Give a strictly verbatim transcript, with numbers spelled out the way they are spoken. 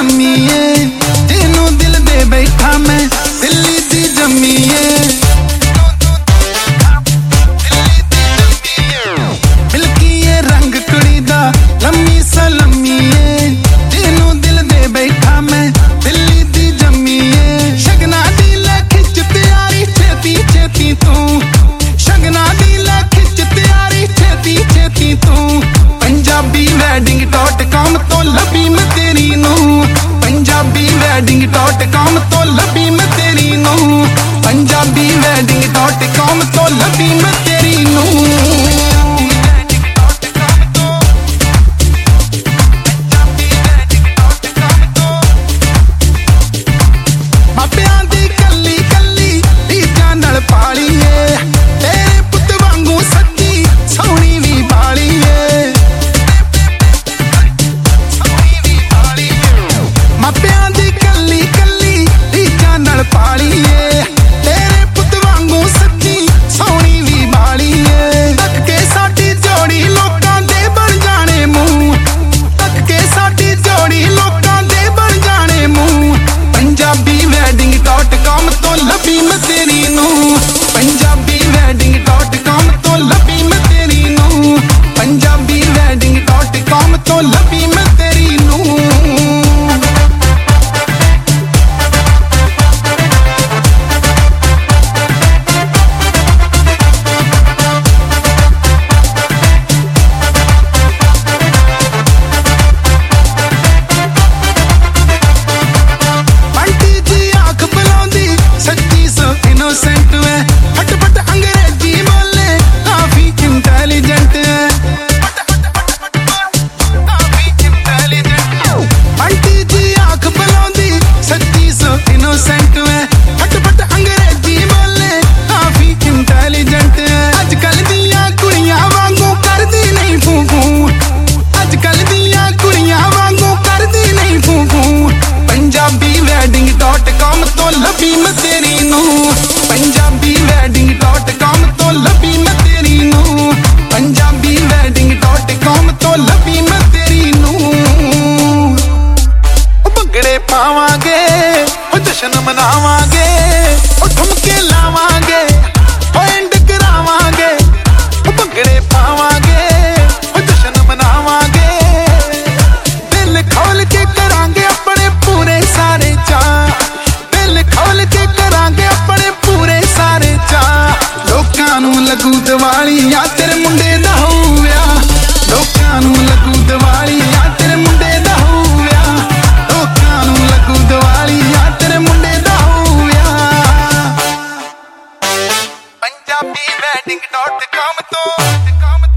सलामीए तेनू दिल दे बैठा मैं दिल्ली दी जम्मीए बिलकीए रंग कुड़ी दा लम्मी सलामीए तेनू दिल दे बैठा मैं दिल्ली दी जम्मीए शगना दी लै खिच तैयारी छेती छेती तू शगना दी लै खिच तैयारी छेती छेती तू पंजाबी वेडिंग डॉट कॉम तो लभी मैं तेरी नू पंजाबी वेडिंग डॉट कॉम तो लभी मैं तेरी नू पंजाबी वेडिंग डॉट कॉम तो लभी मैं तेरी नू पावांगे जश्न मनावांगे ठुमके लावांगे एंड करावांगे भंगड़े पावांगे जश्न मनावांगे दिल खोल के करांगे अपने पूरे सारे चाह दिल खोल के करांगे अपने पूरे सारे चाह लोकां नूं लगू दिवाली या तेरे मुंडे दा होया लोकां नूं लगू दिवाली या तेरे मुंडे दा पंजाबी वेडिंग डॉट कॉम तो